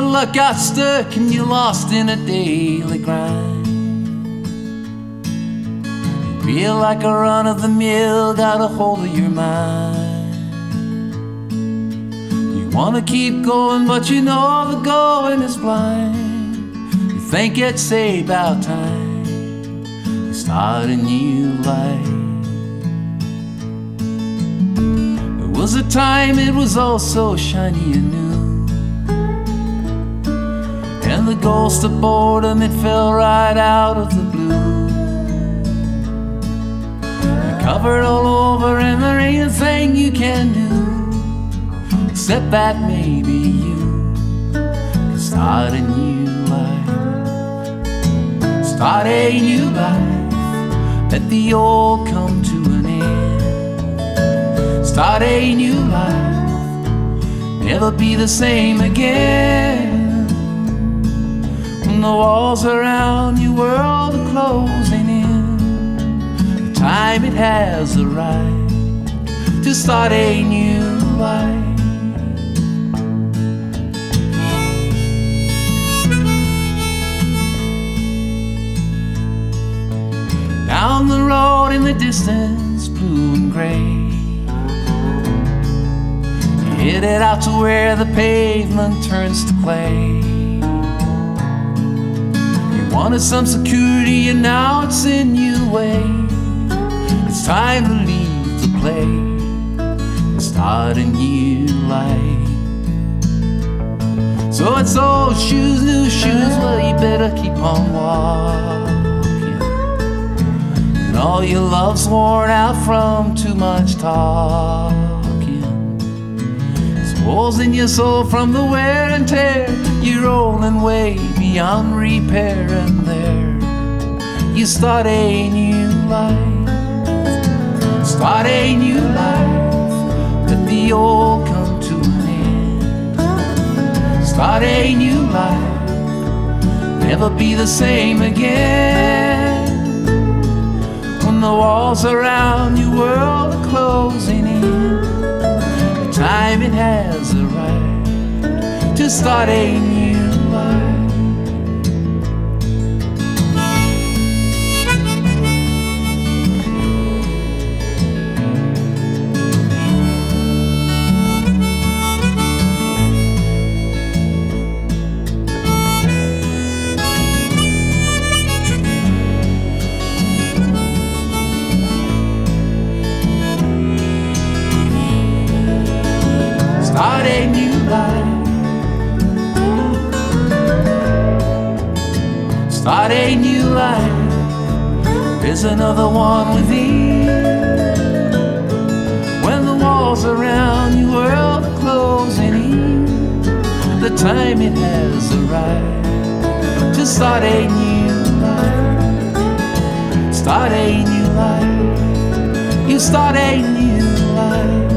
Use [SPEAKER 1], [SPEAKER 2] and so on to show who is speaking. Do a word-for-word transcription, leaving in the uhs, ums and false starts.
[SPEAKER 1] luck got stuck and you lost in a daily grind. You feel like a run-of-the-mill got a hold of your mind. You wanna keep going, but you know the going is blind. You think it's about time you start a new life. There was a time it was all so shiny and new, and the ghost of boredom, it fell right out of the blue. You're covered all over and there ain't a thing you can do, except that maybe you can start a new life. Start a new life, let the old come to an end. Start a new life, never be the same again. The walls around your world are closing in. The time it has arrived to start a new life. Down the road in the distance, blue and gray, you're headed out to where the pavement turns to clay. Wanted some security and now it's in your way. It's time to leave the play and start a new life. So it's old shoes, new shoes, well you better keep on walking. And all your love's worn out from too much talking. There's holes in your soul from the wear and tear. You're rolling way beyond repair, and there you start a new life. Start a new life, let the old come to an end. Start a new life, never be the same again. When the walls around your world are closing in, the time it has arrived to start a new life. Start a new life. Start a new life. There's another one within. When the walls around your world are closing in, the time it has arrived to start a new life. Start a new life. You start a new life.